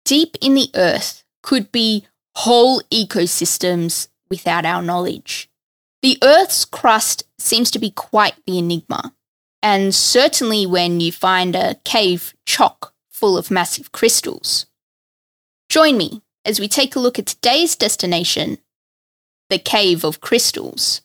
deep in the earth could be whole ecosystems without our knowledge. The Earth's crust seems to be quite the enigma, and certainly when you find a cave chock full of massive crystals. Join me as we take a look at today's destination, the Cave of Crystals.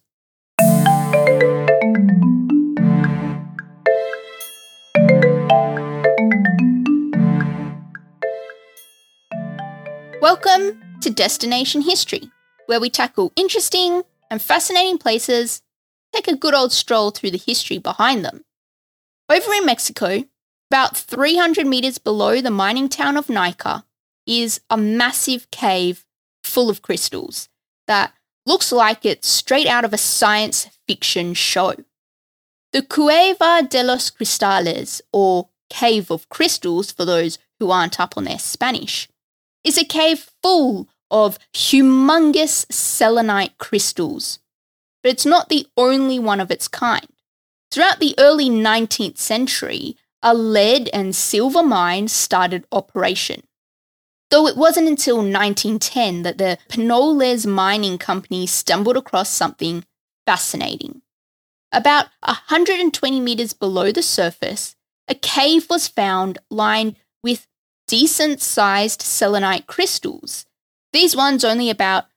Welcome to Destination History, where we tackle interesting and fascinating places, take a good old stroll through the history behind them. Over in Mexico, about 300 meters below the mining town of Naica, is a massive cave full of crystals that looks like it's straight out of a science fiction show. The Cueva de los Cristales, or Cave of Crystals for those who aren't up on their Spanish, is a cave full of humongous selenite crystals. But it's not the only one of its kind. Throughout the early 19th century, a lead and silver mine started operation. Though it wasn't until 1910 that the Penoles Mining Company stumbled across something fascinating. About 120 meters below the surface, a cave was found lined with decent-sized selenite crystals. These ones only about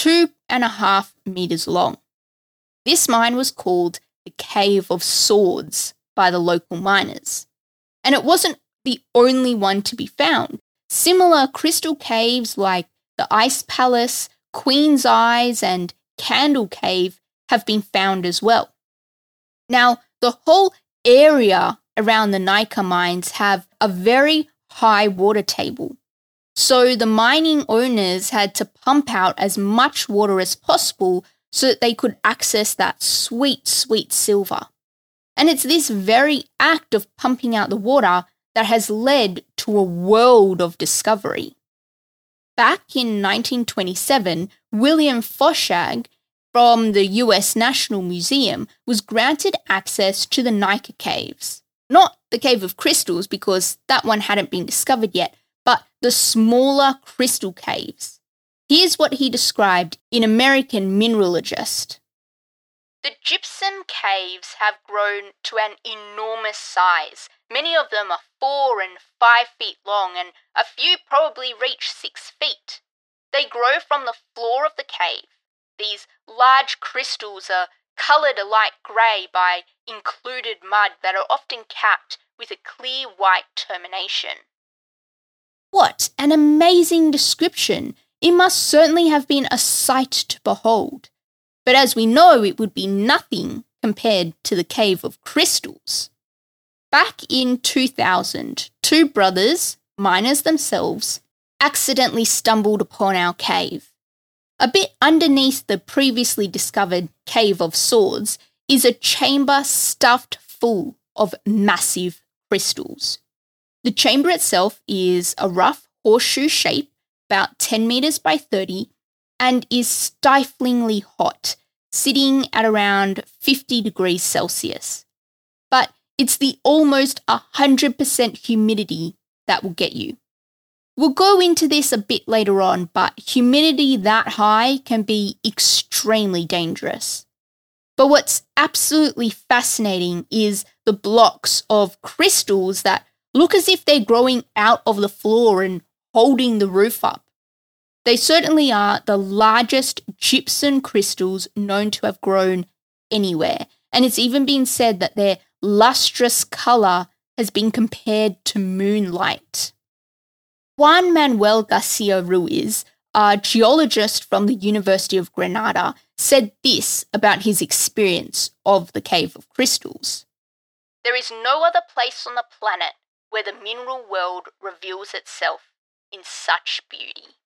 2.5 meters long. This mine was called the Cave of Swords by the local miners. And it wasn't the only one to be found. Similar crystal caves like the Ice Palace, Queen's Eyes, and Candle Cave have been found as well. Now, the whole area around the Naica mines have a very high water table. So the mining owners had to pump out as much water as possible so that they could access that sweet, sweet silver. And it's this very act of pumping out the water that has led to a world of discovery. Back in 1927, William Foshag from the US National Museum was granted access to the Naica caves. Not the Cave of Crystals, because that one hadn't been discovered yet, but the smaller crystal caves. Here's what he described in American Mineralogist. The gypsum caves have grown to an enormous size. Many of them are 4 and 5 feet long, and a few probably reach 6 feet. They grow from the floor of the cave. These large crystals are coloured a light grey by included mud that are often capped with a clear white termination. What an amazing description! It must certainly have been a sight to behold. But as we know, it would be nothing compared to the Cave of Crystals. Back in 2000, two brothers, miners themselves, accidentally stumbled upon our cave. A bit underneath the previously discovered Cave of Swords is a chamber stuffed full of massive crystals. The chamber itself is a rough horseshoe shape, about 10 meters by 30, and is stiflingly hot, sitting at around 50 degrees Celsius. But it's the almost 100% humidity that will get you. We'll go into this a bit later on, but humidity that high can be extremely dangerous. But what's absolutely fascinating is the blocks of crystals that look as if they're growing out of the floor and holding the roof up. They certainly are the largest gypsum crystals known to have grown anywhere, and it's even been said that their lustrous colour has been compared to moonlight. Juan Manuel Garcia Ruiz, a geologist from the University of Granada, said this about his experience of the Cave of Crystals. There is no other place on the planet where the mineral world reveals itself in such beauty.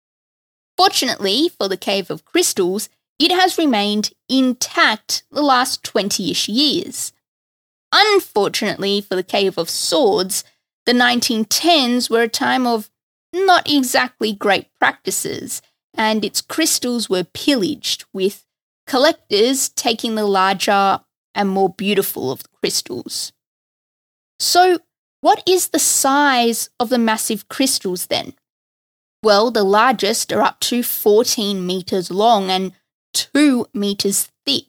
Fortunately for the Cave of Crystals, it has remained intact the last 20-ish years. Unfortunately for the Cave of Swords, the 1910s were a time of not exactly great practices, and its crystals were pillaged, with collectors taking the larger and more beautiful of the crystals. So, what is the size of the massive crystals then? Well, the largest are up to 14 metres long and 2 metres thick,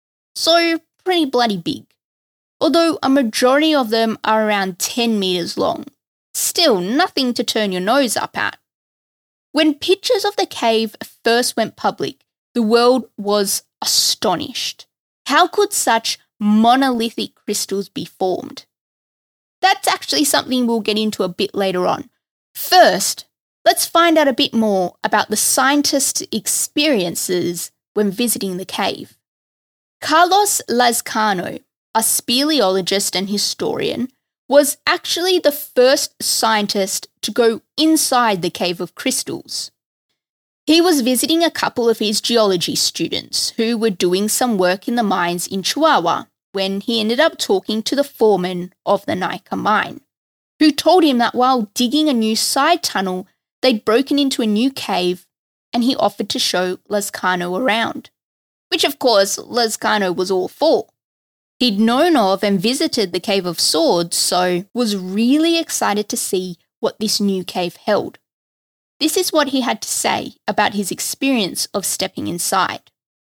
so pretty bloody big. Although a majority of them are around 10 metres long. Still nothing to turn your nose up at. When pictures of the cave first went public, the world was astonished. How could such monolithic crystals be formed? That's actually something we'll get into a bit later on. First, let's find out a bit more about the scientists' experiences when visiting the cave. Carlos Lazcano, a speleologist and historian, was actually the first scientist to go inside the Cave of Crystals. He was visiting a couple of his geology students who were doing some work in the mines in Chihuahua when he ended up talking to the foreman of the Nika mine, who told him that while digging a new side tunnel, they'd broken into a new cave and he offered to show Lazcano around, which of course Lazcano was all for. He'd known of and visited the Cave of Swords, so was really excited to see what this new cave held. This is what he had to say about his experience of stepping inside.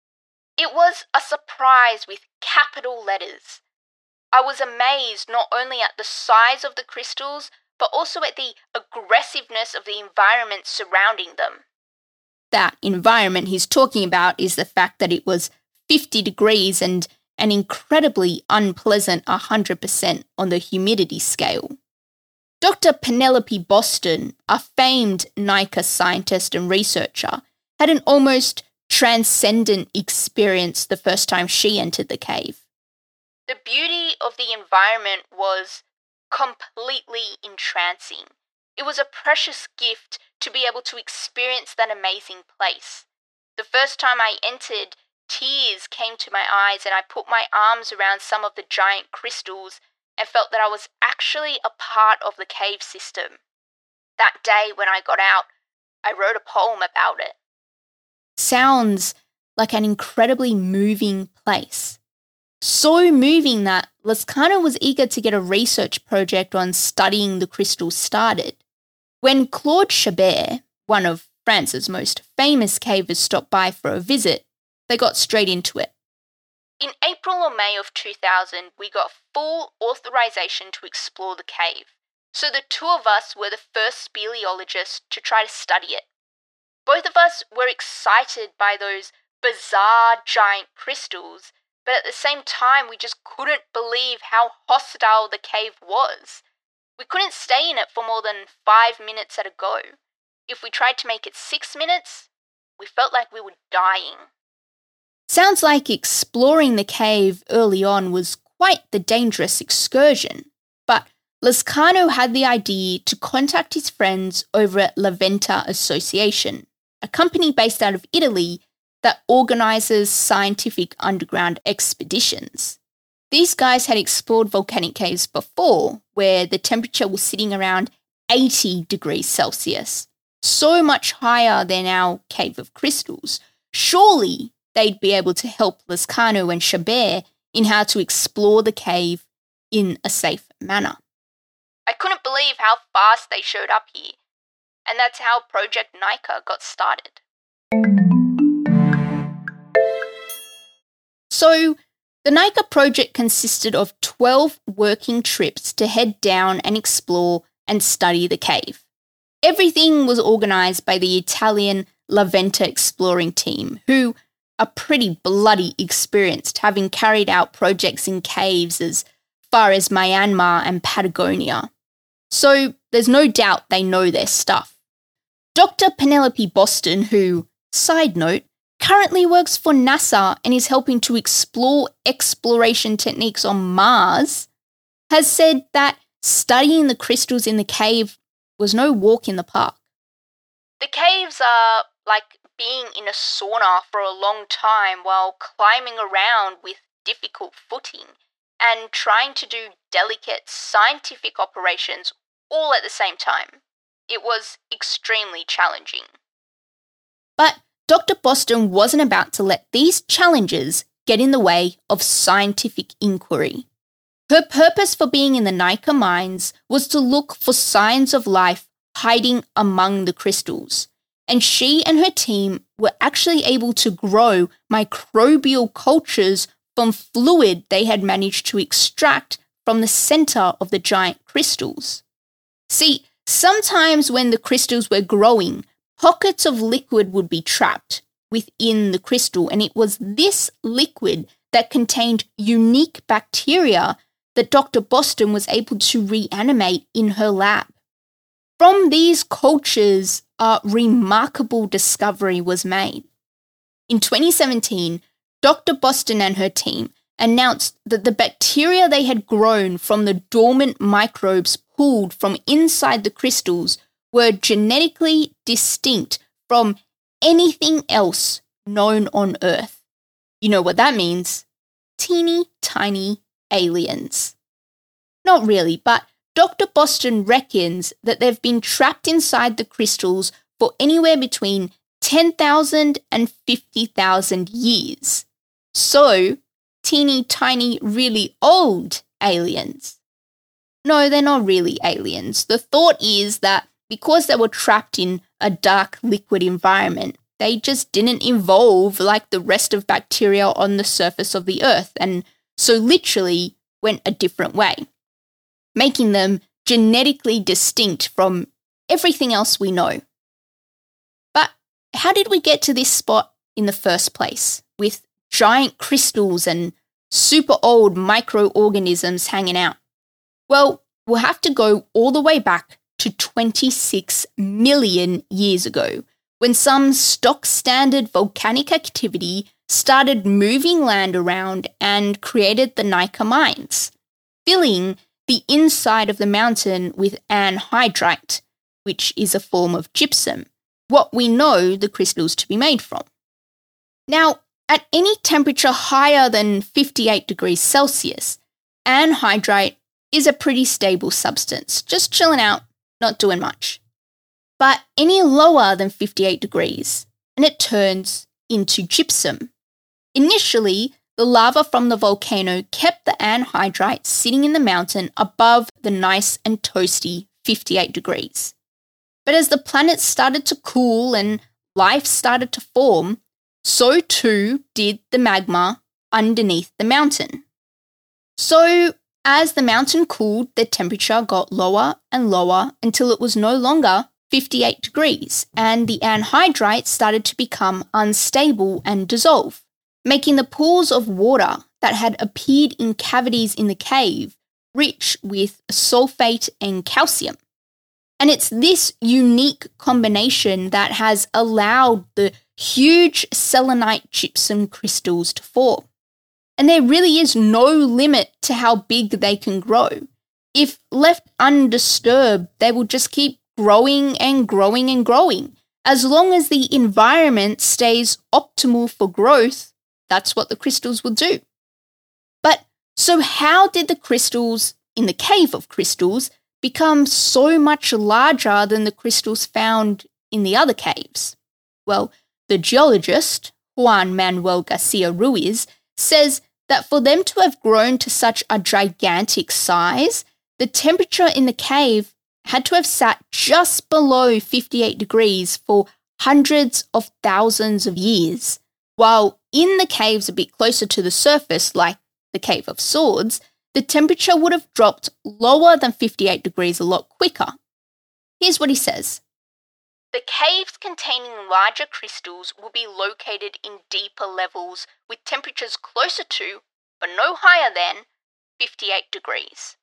It was a surprise with capital letters. I was amazed not only at the size of the crystals, but also at the aggressiveness of the environment surrounding them. That environment he's talking about is the fact that it was 50 degrees and an incredibly unpleasant 100% on the humidity scale. Dr. Penelope Boston, a famed Nika scientist and researcher, had an almost transcendent experience the first time she entered the cave. The beauty of the environment was completely entrancing. It was a precious gift to be able to experience that amazing place. The first time I entered, tears came to my eyes and I put my arms around some of the giant crystals and felt that I was actually a part of the cave system. That day when I got out, I wrote a poem about it. Sounds like an incredibly moving place. So moving that Lazcano was eager to get a research project on studying the crystals started. When Claude Chabert, one of France's most famous cavers, stopped by for a visit, they got straight into it. In April or May of 2000, we got full authorization to explore the cave, so the two of us were the first speleologists to try to study it. Both of us were excited by those bizarre giant crystals, but at the same time we just couldn't believe how hostile the cave was. We couldn't stay in it for more than 5 minutes at a go. If we tried to make it 6 minutes, we felt like we were dying. Sounds like exploring the cave early on was quite the dangerous excursion, but Lazcano had the idea to contact his friends over at La Venta Association, a company based out of Italy that organises scientific underground expeditions. These guys had explored volcanic caves before, where the temperature was sitting around 80 degrees Celsius, so much higher than our Cave of Crystals. Surely they'd be able to help Lazcano and Chabert in how to explore the cave in a safe manner. I couldn't believe how fast they showed up here, and that's how Project Nika got started. So, the Nika project consisted of 12 working trips to head down and explore and study the cave. Everything was organised by the Italian La Venta exploring team, who are pretty bloody experienced, having carried out projects in caves as far as Myanmar and Patagonia. So there's no doubt they know their stuff. Dr. Penelope Boston, who, side note, currently works for NASA and is helping to explore exploration techniques on Mars, has said that studying the crystals in the cave was no walk in the park. The caves are like being in a sauna for a long time while climbing around with difficult footing and trying to do delicate scientific operations all at the same time. It was extremely challenging. But Dr. Boston wasn't about to let these challenges get in the way of scientific inquiry. Her purpose for being in the Nika mines was to look for signs of life hiding among the crystals. And she and her team were actually able to grow microbial cultures from fluid they had managed to extract from the center of the giant crystals. See, sometimes when the crystals were growing, pockets of liquid would be trapped within the crystal, and it was this liquid that contained unique bacteria that Dr. Boston was able to reanimate in her lab. From these cultures, a remarkable discovery was made. In 2017, Dr. Boston and her team announced that the bacteria they had grown from the dormant microbes pulled from inside the crystals were genetically distinct from anything else known on Earth. You know what that means? Teeny tiny aliens. Not really, but Dr. Boston reckons that they've been trapped inside the crystals for anywhere between 10,000 and 50,000 years. So, teeny tiny, really old aliens. No, they're not really aliens. The thought is that because they were trapped in a dark liquid environment, they just didn't evolve like the rest of bacteria on the surface of the Earth, and so literally went a different way, making them genetically distinct from everything else we know. But how did we get to this spot in the first place, with giant crystals and super old microorganisms hanging out? Well, we'll have to go all the way back to 26 million years ago, when some stock standard volcanic activity started moving land around and created the Nyika mines, filling the inside of the mountain with anhydrite, which is a form of gypsum, what we know the crystals to be made from. Now, at any temperature higher than 58 degrees Celsius, anhydrite is a pretty stable substance, just chilling out, not doing much. But any lower than 58 degrees, and it turns into gypsum. Initially, the lava from the volcano kept the anhydrite sitting in the mountain above the nice and toasty 58 degrees. But as the planet started to cool and life started to form, so too did the magma underneath the mountain. So as the mountain cooled, the temperature got lower and lower until it was no longer 58 degrees, and the anhydrite started to become unstable and dissolve, making the pools of water that had appeared in cavities in the cave rich with sulfate and calcium. And it's this unique combination that has allowed the huge selenite gypsum crystals to form. And there really is no limit to how big they can grow. If left undisturbed, they will just keep growing and growing and growing. As long as the environment stays optimal for growth, that's what the crystals will do. But so how did the crystals in the Cave of Crystals become so much larger than the crystals found in the other caves? Well, the geologist, Juan Manuel Garcia Ruiz, says that for them to have grown to such a gigantic size, the temperature in the cave had to have sat just below 58 degrees for hundreds of thousands of years, while in the caves a bit closer to the surface, like the Cave of Swords, the temperature would have dropped lower than 58 degrees a lot quicker. Here's what he says. The caves containing larger crystals will be located in deeper levels with temperatures closer to, but no higher than, 58 degrees.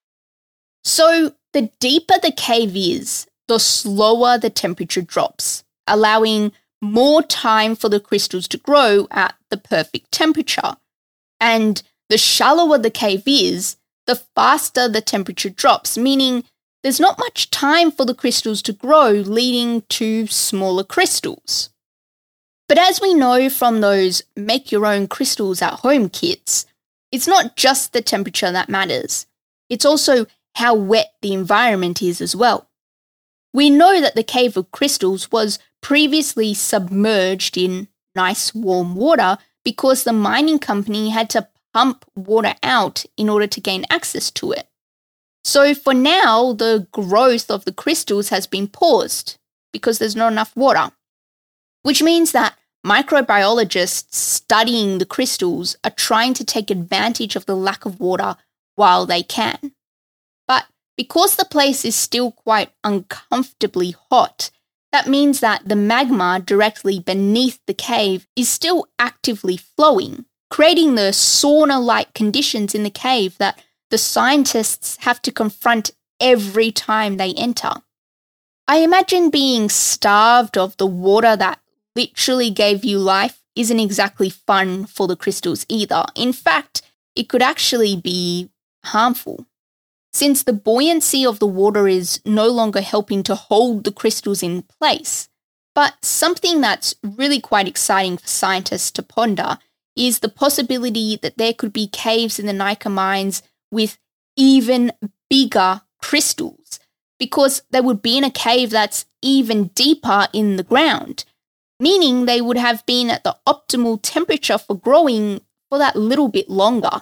So the deeper the cave is, the slower the temperature drops, allowing more time for the crystals to grow at the perfect temperature. And the shallower the cave is, the faster the temperature drops, meaning there's not much time for the crystals to grow, leading to smaller crystals. But as we know from those make-your-own crystals at home kits, it's not just the temperature that matters. It's also how wet the environment is as well. We know that the Cave of Crystals was previously submerged in nice warm water because the mining company had to pump water out in order to gain access to it. So for now, the growth of the crystals has been paused because there's not enough water, which means that microbiologists studying the crystals are trying to take advantage of the lack of water while they can. But because the place is still quite uncomfortably hot, that means that the magma directly beneath the cave is still actively flowing, creating the sauna-like conditions in the cave that the scientists have to confront every time they enter. I imagine being starved of the water that literally gave you life isn't exactly fun for the crystals either. In fact, it could actually be harmful, since the buoyancy of the water is no longer helping to hold the crystals in place. But something that's really quite exciting for scientists to ponder is the possibility that there could be caves in the Nyika mines with even bigger crystals, because they would be in a cave that's even deeper in the ground, meaning they would have been at the optimal temperature for growing for that little bit longer.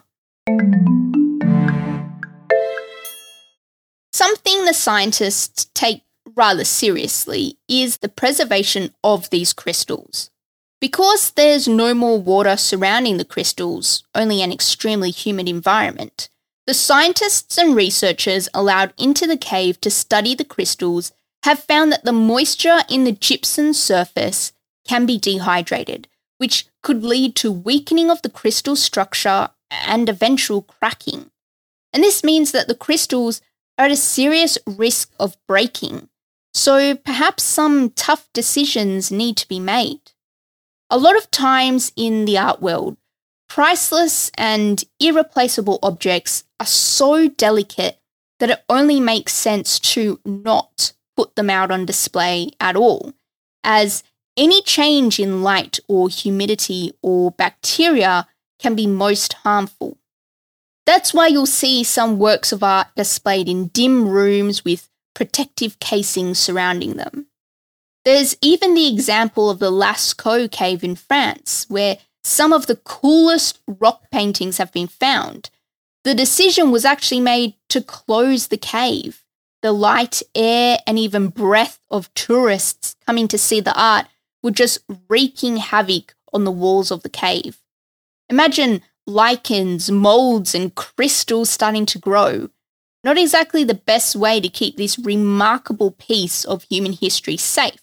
Something the scientists take rather seriously is the preservation of these crystals. Because there's no more water surrounding the crystals, only an extremely humid environment, the scientists and researchers allowed into the cave to study the crystals have found that the moisture in the gypsum surface can be dehydrated, which could lead to weakening of the crystal structure and eventual cracking. And this means that the crystals are at a serious risk of breaking, so perhaps some tough decisions need to be made. A lot of times in the art world, priceless and irreplaceable objects are so delicate that it only makes sense to not put them out on display at all, as any change in light or humidity or bacteria can be most harmful. That's why you'll see some works of art displayed in dim rooms with protective casings surrounding them. There's even the example of the Lascaux cave in France, where some of the coolest rock paintings have been found. The decision was actually made to close the cave. The light, air, and even breath of tourists coming to see the art were just wreaking havoc on the walls of the cave. Imagine lichens, molds, and crystals starting to grow. Not exactly the best way to keep this remarkable piece of human history safe.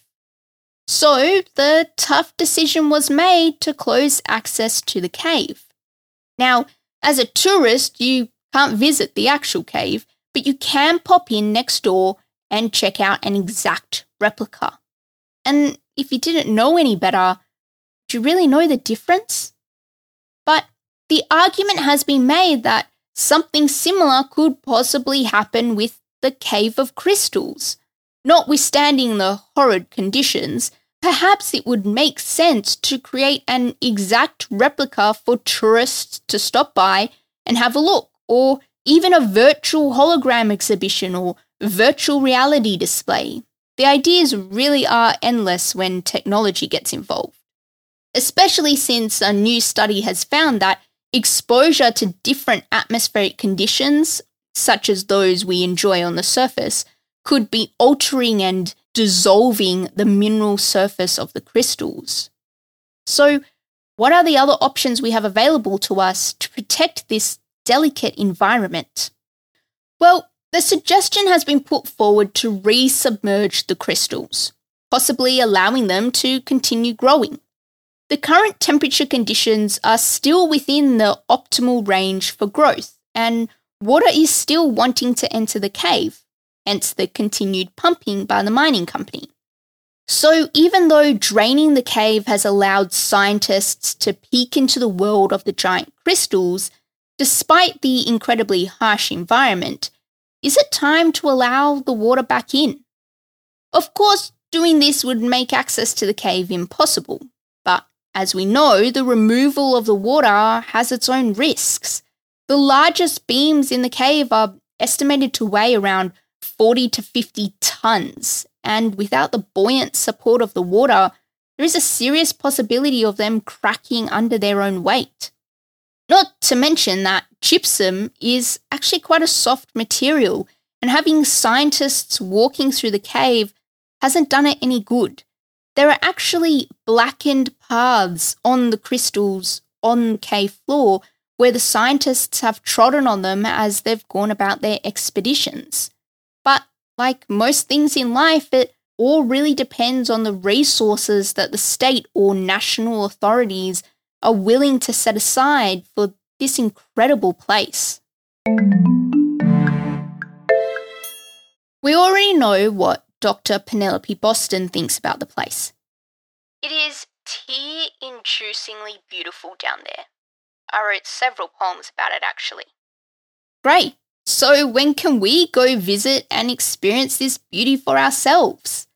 So the tough decision was made to close access to the cave. Now, as a tourist, you can't visit the actual cave, but you can pop in next door and check out an exact replica. And if you didn't know any better, do you really know the difference? But the argument has been made that something similar could possibly happen with the Cave of Crystals. Notwithstanding the horrid conditions, perhaps it would make sense to create an exact replica for tourists to stop by and have a look, or even a virtual hologram exhibition or virtual reality display. The ideas really are endless when technology gets involved, especially since a new study has found that exposure to different atmospheric conditions, such as those we enjoy on the surface, could be altering and dissolving the mineral surface of the crystals. So, what are the other options we have available to us to protect this delicate environment? Well, the suggestion has been put forward to resubmerge the crystals, possibly allowing them to continue growing. The current temperature conditions are still within the optimal range for growth, and water is still wanting to enter the cave, hence the continued pumping by the mining company. So even though draining the cave has allowed scientists to peek into the world of the giant crystals, despite the incredibly harsh environment, is it time to allow the water back in? Of course, doing this would make access to the cave impossible, but as we know, the removal of the water has its own risks. The largest beams in the cave are estimated to weigh around 40 to 50 tons, and without the buoyant support of the water, there is a serious possibility of them cracking under their own weight. Not to mention that gypsum is actually quite a soft material, and having scientists walking through the cave hasn't done it any good. There are actually blackened paths on the crystals on the cave floor where the scientists have trodden on them as they've gone about their expeditions. But like most things in life, it all really depends on the resources that the state or national authorities are willing to set aside for this incredible place. We already know what Dr. Penelope Boston thinks about the place. It is tear-inducingly beautiful down there. I wrote several poems about it, actually. Great. So when can we go visit and experience this beauty for ourselves?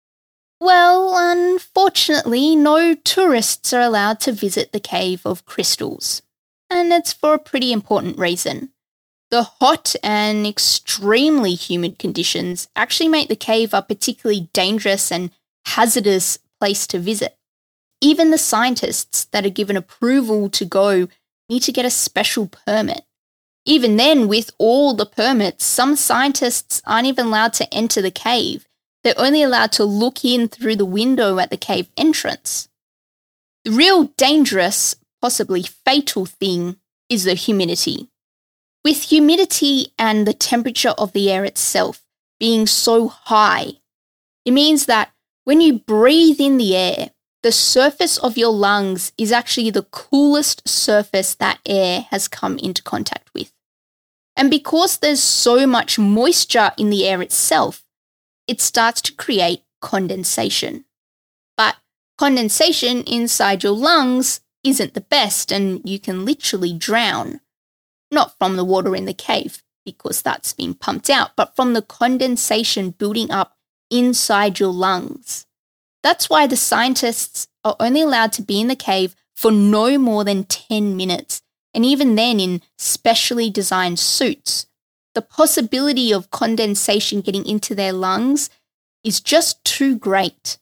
Well, unfortunately, no tourists are allowed to visit the Cave of Crystals. And it's for a pretty important reason. The hot and extremely humid conditions actually make the cave a particularly dangerous and hazardous place to visit. Even the scientists that are given approval to go need to get a special permit. Even then, with all the permits, some scientists aren't even allowed to enter the cave. They're only allowed to look in through the window at the cave entrance. The real dangerous, possibly fatal thing is the humidity. With humidity and the temperature of the air itself being so high, it means that when you breathe in the air, the surface of your lungs is actually the coolest surface that air has come into contact with. And because there's so much moisture in the air itself, it starts to create condensation. But condensation inside your lungs isn't the best, and you can literally drown. Not from the water in the cave, because that's been pumped out, but from the condensation building up inside your lungs. That's why the scientists are only allowed to be in the cave for no more than 10 minutes, and even then in specially designed suits. The possibility of condensation getting into their lungs is just too great.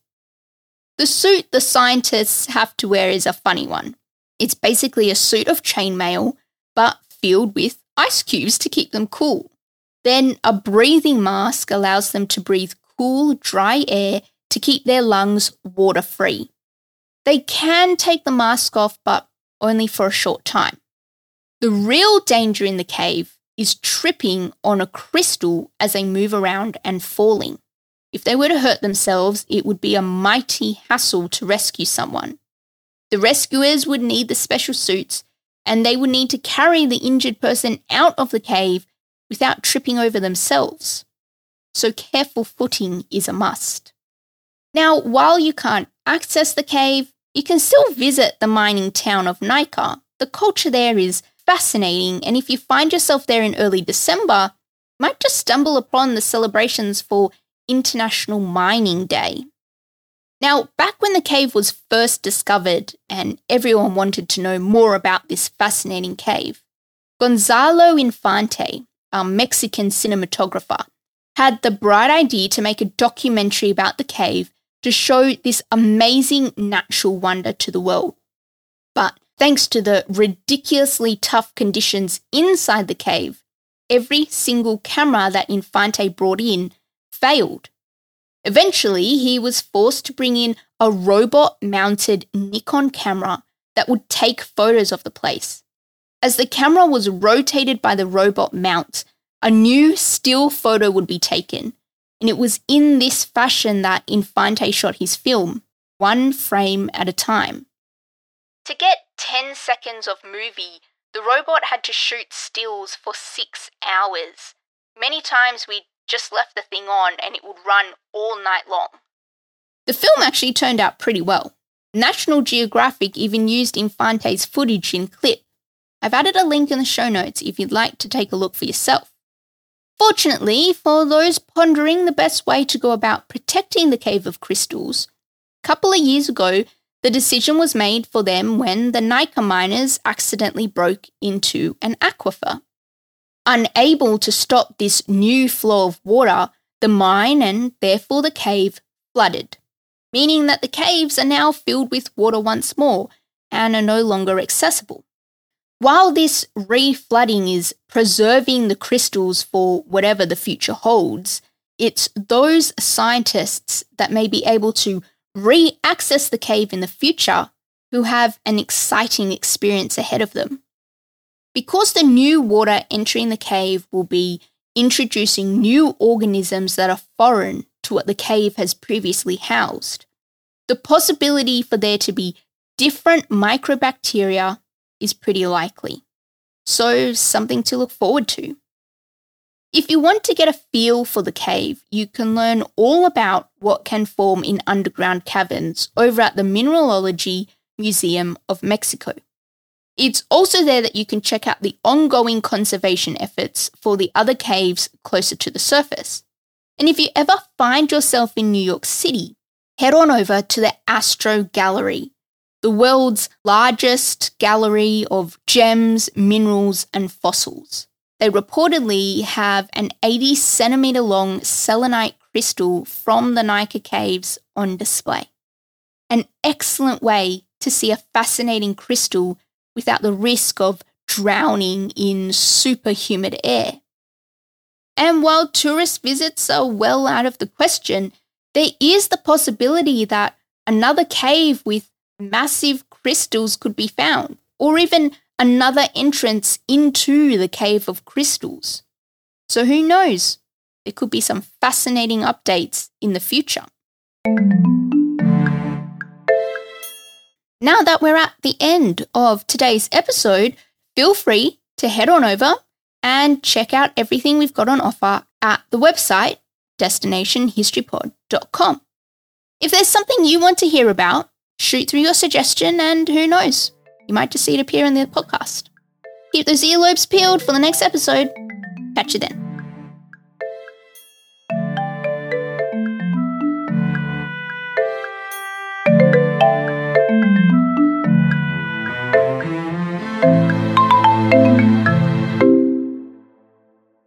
The suit the scientists have to wear is a funny one. It's basically a suit of chainmail, but filled with ice cubes to keep them cool. Then a breathing mask allows them to breathe cool, dry air to keep their lungs water-free. They can take the mask off, but only for a short time. The real danger in the cave is tripping on a crystal as they move around and falling. If they were to hurt themselves, it would be a mighty hassle to rescue someone. The rescuers would need the special suits, and they would need to carry the injured person out of the cave without tripping over themselves. So careful footing is a must. Now, while you can't access the cave, you can still visit the mining town of Nika. The culture there is fascinating, and if you find yourself there in early December, you might just stumble upon the celebrations for International Mining Day. Now, back when the cave was first discovered and everyone wanted to know more about this fascinating cave, Gonzalo Infante, a Mexican cinematographer, had the bright idea to make a documentary about the cave to show this amazing natural wonder to the world. But thanks to the ridiculously tough conditions inside the cave, every single camera that Infante brought in failed. Eventually, he was forced to bring in a robot-mounted Nikon camera that would take photos of the place. As the camera was rotated by the robot mount, a new still photo would be taken, and it was in this fashion that Infante shot his film, one frame at a time. To get 10 seconds of movie, the robot had to shoot stills for 6 hours. Many times we just left the thing on and it would run all night long. The film actually turned out pretty well. National Geographic even used Infante's footage in clip. I've added a link in the show notes if you'd like to take a look for yourself. Fortunately, for those pondering the best way to go about protecting the Cave of Crystals, a couple of years ago, the decision was made for them when the Nika miners accidentally broke into an aquifer. Unable to stop this new flow of water, the mine and therefore the cave flooded, meaning that the caves are now filled with water once more and are no longer accessible. while this re-flooding is preserving the crystals for whatever the future holds, it's those scientists that may be able to re-access the cave in the future who have an exciting experience ahead of them. Because the new water entering the cave will be introducing new organisms that are foreign to what the cave has previously housed, the possibility for there to be different microbacteria is pretty likely. So, something to look forward to. If you want to get a feel for the cave, you can learn all about what can form in underground caverns over at the Mineralogy Museum of Mexico. It's also there that you can check out the ongoing conservation efforts for the other caves closer to the surface. And if you ever find yourself in New York City, head on over to the Astro Gallery, the world's largest gallery of gems, minerals, and fossils. They reportedly have an 80-centimeter long selenite crystal from the Nika Caves on display. An excellent way to see a fascinating crystal without the risk of drowning in super humid air. And while tourist visits are well out of the question, there is the possibility that another cave with massive crystals could be found, or even another entrance into the Cave of Crystals. So who knows? There could be some fascinating updates in the future. Now that we're at the end of today's episode, feel free to head on over and check out everything we've got on offer at the website, destinationhistorypod.com. If there's something you want to hear about, shoot through your suggestion and who knows, you might just see it appear in the podcast. Keep those earlobes peeled for the next episode. Catch you then.